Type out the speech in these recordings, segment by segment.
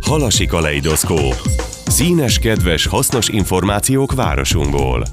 Halasi kaleidoszkóp. Színes, kedves, hasznos információk városunkból.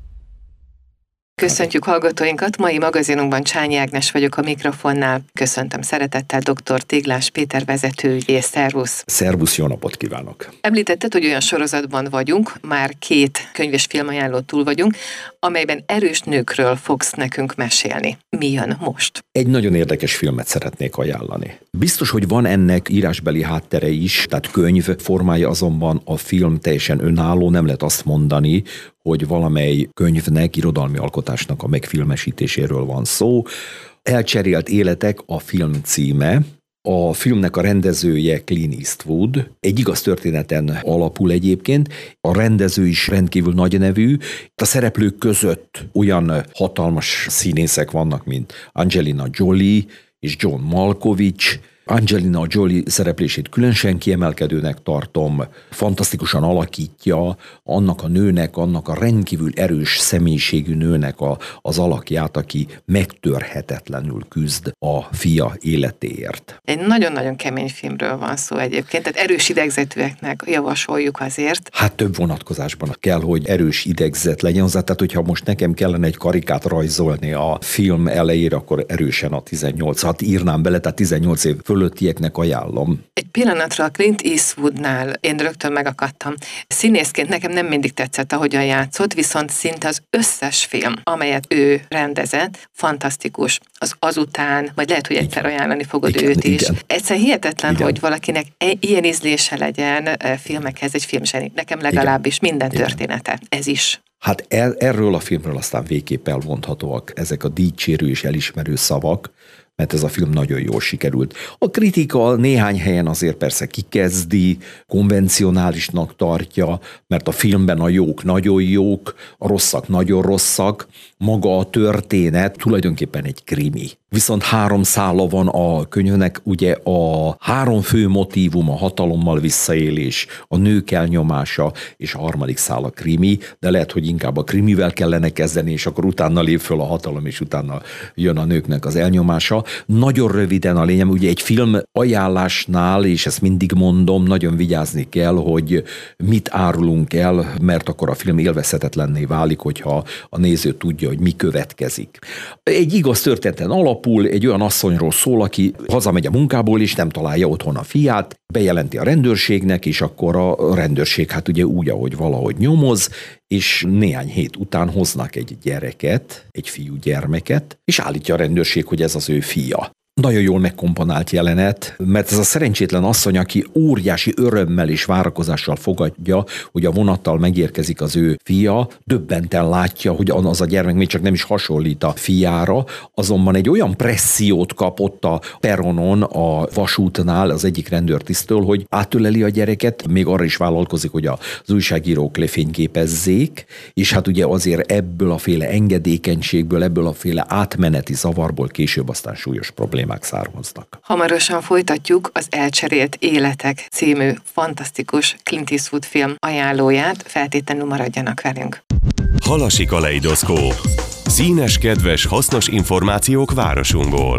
Köszöntjük hallgatóinkat, mai magazinunkban Csányi Ágnes vagyok a mikrofonnál. Köszöntöm szeretettel dr. Téglás Péter vezetőügyész. Szervusz! Szervusz, jó napot kívánok! Említetted, hogy olyan sorozatban vagyunk, már 2 könyv és filmajánló túl vagyunk, amelyben erős nőkről fogsz nekünk mesélni. Mi jön most? Egy nagyon érdekes filmet szeretnék ajánlani. Biztos, hogy van ennek írásbeli háttere is, tehát könyv formája, azonban a film teljesen önálló, nem lehet azt mondani, hogy valamely könyvnek, irodalmi alkotásnak a megfilmesítéséről van szó. Elcserélt életek a film címe. A filmnek a rendezője Clint Eastwood. Egy igaz történeten alapul egyébként. A rendező is rendkívül nagy nevű. A szereplők között olyan hatalmas színészek vannak, mint Angelina Jolie és John Malkovich. Angelina Jolie szereplését különösen kiemelkedőnek tartom, fantasztikusan alakítja annak a nőnek, annak a rendkívül erős személyiségű nőnek az alakját, aki megtörhetetlenül küzd a fia életéért. Egy nagyon-nagyon kemény filmről van szó egyébként, tehát erős idegzetűeknek javasoljuk azért. Hát több vonatkozásban kell, hogy erős idegzet legyen hozzá, tehát hogyha most nekem kellene egy karikát rajzolni a film elejére, akkor erősen a 18-at írnám bele, tehát 18 év fölöttieknek ajánlom. Egy pillanatra a Clint Eastwoodnál én rögtön megakadtam. Színészként nekem nem mindig tetszett, ahogyan játszott, viszont szinte az összes film, amelyet ő rendezett, fantasztikus. Azután, majd lehet, hogy egyszer ajánlani fogod őt is. Igen. Egyszerűen hihetetlen, hogy valakinek ilyen ízlése legyen filmekhez, egy filmzseni. Nekem legalábbis minden története. Ez is. Hát erről a filmről aztán végképp elmondhatóak ezek a dicsérő és elismerő szavak, mert ez a film nagyon jól sikerült. A kritika néhány helyen azért persze kikezdi, konvencionálisnak tartja, mert a filmben a jók nagyon jók, a rosszak nagyon rosszak, maga a történet tulajdonképpen egy krimi. Viszont 3 szála van a könyvnek, ugye a 3 fő motívum, a hatalommal visszaélés, a nők elnyomása, és a 3. szál a krimi, de lehet, hogy inkább a krimivel kellene kezdeni, és akkor utána lép föl a hatalom, és utána jön a nőknek az elnyomása. Nagyon röviden a lényeg, ugye egy film ajánlásnál, és ezt mindig mondom, nagyon vigyázni kell, hogy mit árulunk el, mert akkor a film élvezhetetlenné válik, hogyha a néző tudja, hogy mi következik. Egy igaz történeten alapul, egy olyan asszonyról szól, aki hazamegy a munkából, és nem találja otthon a fiát, bejelenti a rendőrségnek, és akkor a rendőrség hát ugye úgy, ahogy valahogy nyomoz, és néhány hét után hoznak egy gyereket, egy fiúgyermeket, és állítja a rendőrség, hogy ez az ő fia. Nagyon jól megkomponált jelenet, mert ez a szerencsétlen asszony, aki óriási örömmel és várakozással fogadja, hogy a vonattal megérkezik az ő fia, döbbenten látja, hogy az a gyermek még csak nem is hasonlít a fiára, azonban egy olyan pressziót kapott a peronon, a vasútnál az egyik rendőrtisztől, hogy átöleli a gyereket, még arra is vállalkozik, hogy az újságírók lefényképezzék, és hát ugye azért ebből a féle engedékenységből, ebből a féle átmeneti zavarból később aztán súlyos problémák származnak. Hamarosan folytatjuk az Elcserélt életek című fantasztikus Clint Eastwood film ajánlóját, feltétlenül maradjanak velünk. Halasi kaleidoszkóp. Színes, kedves, hasznos információk városunkból.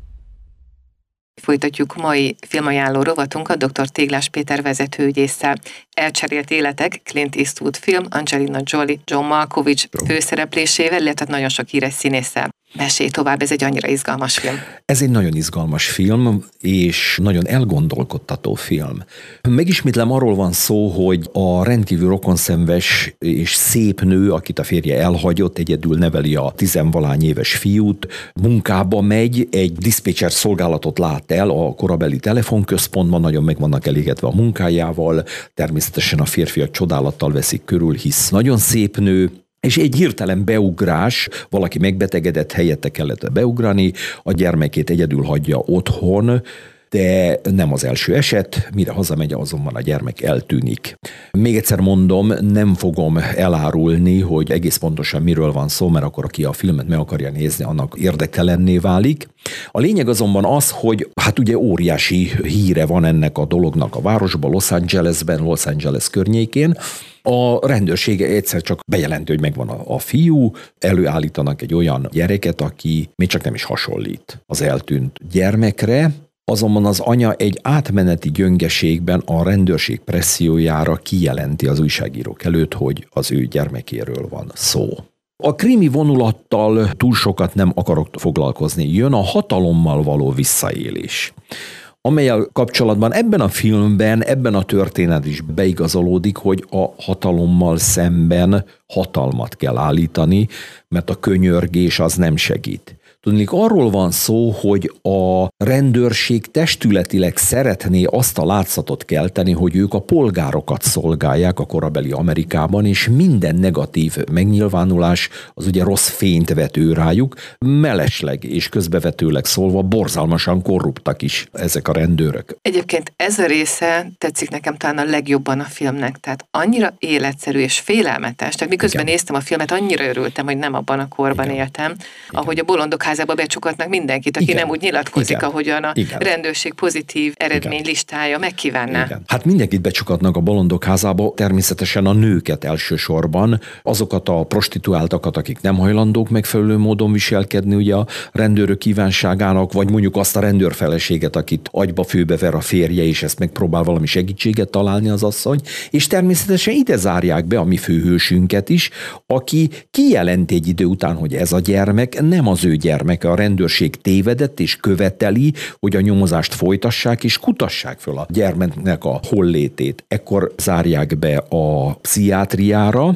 Folytatjuk mai filmajánló rovatunkat dr. Téglás Péter vezetőügyésszel. Elcserélt életek, Clint Eastwood film, Angelina Jolie, John Malkovich főszereplésével, illetve nagyon sok híres színésszel. Mesélj tovább, ez egy annyira izgalmas film. Ez egy nagyon izgalmas film, és nagyon elgondolkodtató film. Megismétlem, arról van szó, hogy a rendkívül rokonszenves és szép nő, akit a férje elhagyott, egyedül neveli a 10-valány éves fiút, munkába megy, egy diszpécser szolgálatot lát el a korabeli telefonközpontban, nagyon meg vannak elégedve a munkájával, természetesen a férfiak csodálattal veszik körül, hisz nagyon szép nő, és egy hirtelen beugrás, valaki megbetegedett, helyette kellett beugrani, a gyermekét egyedül hagyja otthon, de nem az első eset, mire hazamegy, azonban a gyermek eltűnik. Még egyszer mondom, nem fogom elárulni, hogy egész pontosan miről van szó, mert akkor aki a filmet meg akarja nézni, annak érdektelenné válik. A lényeg azonban az, hogy hát ugye óriási híre van ennek a dolognak a városban, Los Angeles környékén. A rendőrség egyszer csak bejelenti, hogy megvan a fiú, előállítanak egy olyan gyereket, aki még csak nem is hasonlít az eltűnt gyermekre, azonban az anya egy átmeneti gyöngeségben a rendőrség pressziójára kijelenti az újságírók előtt, hogy az ő gyermekéről van szó. A krimi vonulattal túl sokat nem akarok foglalkozni. Jön a hatalommal való visszaélés, amellyel kapcsolatban ebben a filmben, ebben a történet is beigazolódik, hogy a hatalommal szemben hatalmat kell állítani, mert a könyörgés az nem segít. Tudniillik, arról van szó, hogy a rendőrség testületileg szeretné azt a látszatot kelteni, hogy ők a polgárokat szolgálják a korabeli Amerikában, és minden negatív megnyilvánulás az ugye rossz fényt vet ő rájuk, mellesleg és közbevetőleg szólva borzalmasan korruptak is ezek a rendőrök. Egyébként ez a része tetszik nekem talán a legjobban a filmnek, tehát annyira életszerű és félelmetes, tehát miközben néztem a filmet, annyira örültem, hogy nem abban a korban éltem, ahogy a bolondok házába becsukatnak mindenkit, aki nem úgy nyilatkozik, ahogyan a rendőrség pozitív eredmény listája megkívánná. Igen. Hát mindenkit becsukatnak a bolondok házába, természetesen a nőket elsősorban, azokat a prostituáltakat, akik nem hajlandók megfelelő módon viselkedni ugye a rendőrök kívánságának, vagy mondjuk azt a rendőrfeleséget, akit agyba főbe ver a férje, és ezt megpróbál valami segítséget találni az asszony, és természetesen ide zárják be a mi főhősünket is, aki kijelenti egy idő után, hogy ez a gyermek nem az ő gyermeke, a rendőrség tévedett és követeli, hogy a nyomozást folytassák és kutassák föl a gyermeknek a hollétét. Ekkor zárják be a pszichiátriára,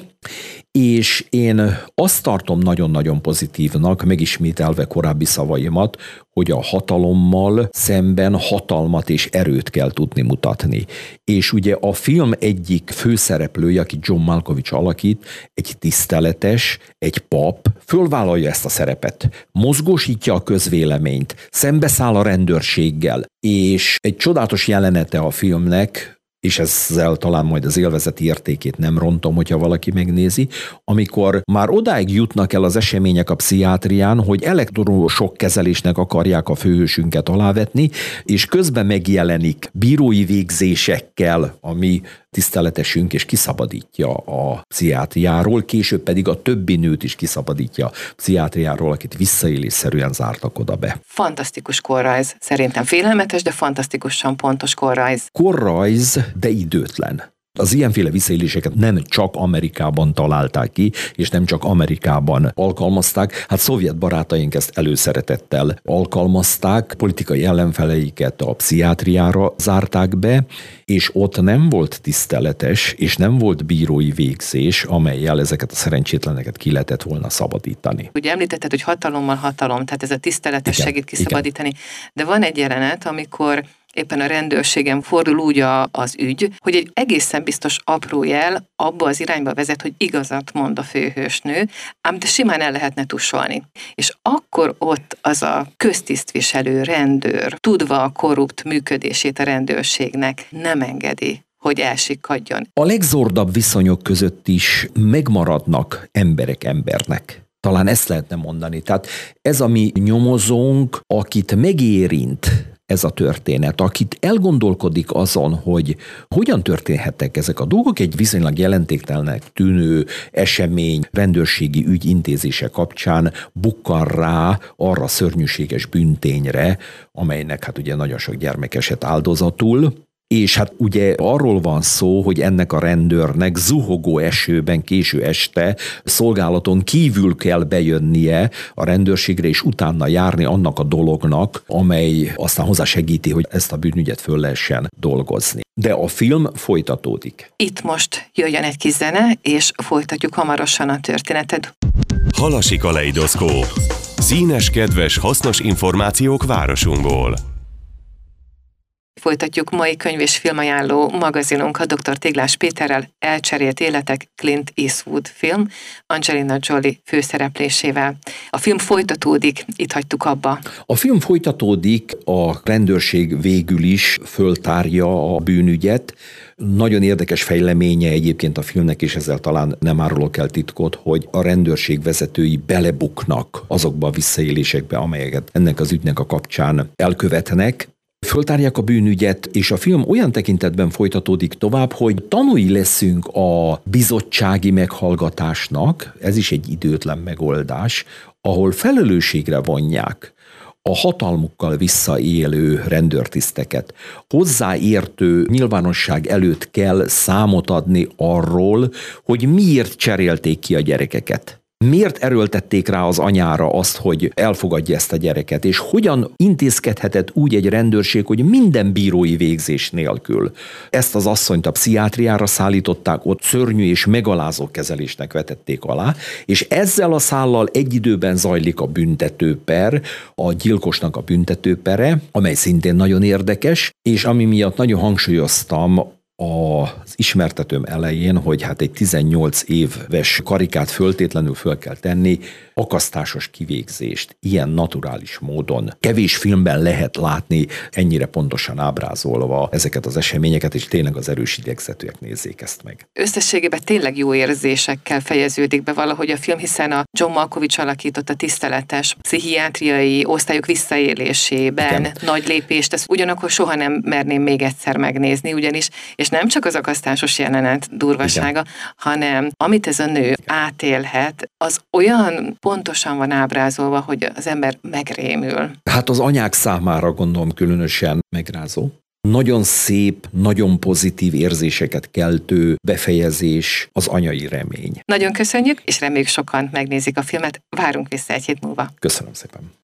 és én azt tartom nagyon-nagyon pozitívnak, megismételve korábbi szavaimat, hogy a hatalommal szemben hatalmat és erőt kell tudni mutatni. És ugye a film egyik főszereplője, aki John Malkovich alakít, egy tiszteletes, egy pap, fölvállalja ezt a szerepet, mozgósítja a közvéleményt, szembeszáll a rendőrséggel, és egy csodálatos jelenete a filmnek, és ezzel talán majd az élvezeti értékét nem rontom, hogyha valaki megnézi, amikor már odáig jutnak el az események a pszichiátrián, hogy elektrosokk kezelésnek akarják a főhősünket alávetni, és közben megjelenik bírói végzésekkel a mi tiszteletesünk, és kiszabadítja a pszichiátriáról, később pedig a többi nőt is kiszabadítja a pszichiátriáról, akit visszaélésszerűen zártak oda be. Fantasztikus korrajz. Szerintem félelmetes, de fantasztikusan pontos korrajz. Korrajz, de időtlen. Az ilyenféle visszaéléseket nem csak Amerikában találták ki, és nem csak Amerikában alkalmazták. Hát szovjet barátaink ezt előszeretettel alkalmazták, politikai ellenfeleiket a pszichiátriára zárták be, és ott nem volt tiszteletes, és nem volt bírói végzés, amellyel ezeket a szerencsétleneket ki lehetett volna szabadítani. Ugye említetted, hogy hatalommal hatalom, tehát ez a tiszteletes segít kiszabadítani, de van egy jelenet, amikor éppen a rendőrségen fordul úgy az ügy, hogy egy egészen biztos apró jel abba az irányba vezet, hogy igazat mond a főhősnő, ám de simán el lehetne tusolni. És akkor ott az a köztisztviselő rendőr, tudva a korrupt működését a rendőrségnek, nem engedi, hogy elsikkadjon. A legzordabb viszonyok között is megmaradnak emberek embernek. Talán ezt lehetne mondani. Tehát ez a mi nyomozónk, akit megérint ez a történet, akit elgondolkodik azon, hogy hogyan történhettek ezek a dolgok, egy viszonylag jelentéktelennek tűnő esemény, rendőrségi ügy intézése kapcsán bukkan rá arra szörnyűséges bűntényre, amelynek hát ugye nagyon sok gyermek esett áldozatul. És hát ugye arról van szó, hogy ennek a rendőrnek zuhogó esőben késő este szolgálaton kívül kell bejönnie a rendőrségre, és utána járni annak a dolognak, amely aztán hozzásegíti, hogy ezt a bűnügyet föl lehessen dolgozni. De a film folytatódik. Itt most jöjjön egy kis zene, és folytatjuk hamarosan a történetet. Halasi kaleidoszkóp. Színes, kedves, hasznos információk városunkból. Folytatjuk mai könyv- és filmajánló magazinunkat dr. Téglás Péterrel, Elcserélt életek, Clint Eastwood film, Angelina Jolie főszereplésével. A film folytatódik, itt hagytuk abba. A film folytatódik, a rendőrség végül is föltárja a bűnügyet. Nagyon érdekes fejleménye egyébként a filmnek, és ezzel talán nem árulok el titkot, hogy a rendőrség vezetői belebuknak azokba a visszaélésekbe, amelyeket ennek az ügynek a kapcsán elkövetnek. Föltárják a bűnügyet, és a film olyan tekintetben folytatódik tovább, hogy tanúi leszünk a bizottsági meghallgatásnak, ez is egy időtlen megoldás, ahol felelősségre vonják a hatalmukkal visszaélő rendőrtiszteket. Hozzáértő nyilvánosság előtt kell számot adni arról, hogy miért cserélték ki a gyerekeket. Miért erőltették rá az anyára azt, hogy elfogadja ezt a gyereket, és hogyan intézkedhetett úgy egy rendőrség, hogy minden bírói végzés nélkül ezt az asszonyt a pszichiátriára szállították, ott szörnyű és megalázó kezelésnek vetették alá, és ezzel a szállal egy időben zajlik a büntetőper, a gyilkosnak a büntetőpere, amely szintén nagyon érdekes, és ami miatt nagyon hangsúlyoztam az ismertetőm elején, hogy hát egy 18 éves karikát föltétlenül föl kell tenni, akasztásos kivégzést ilyen naturális módon. Kevés filmben lehet látni ennyire pontosan ábrázolva ezeket az eseményeket, és tényleg az erős idegzetűek nézzék ezt meg. Összességében tényleg jó érzésekkel fejeződik be valahogy a film, hiszen a John Malkovich alakította tiszteletes pszichiátriai osztályok visszaélésében igen. Nagy lépést, ezt ugyanakkor soha nem merném még egyszer megnézni, ugyanis, és nem csak az akasztásos jelenet durvasága, igen. hanem amit ez a nő átélhet, az olyan pontosan van ábrázolva, hogy az ember megrémül. Hát az anyák számára gondolom különösen megrázó. Nagyon szép, nagyon pozitív érzéseket keltő befejezés az anyai remény. Nagyon köszönjük, és reméljük sokan megnézik a filmet. Várunk vissza egy hét múlva. Köszönöm szépen.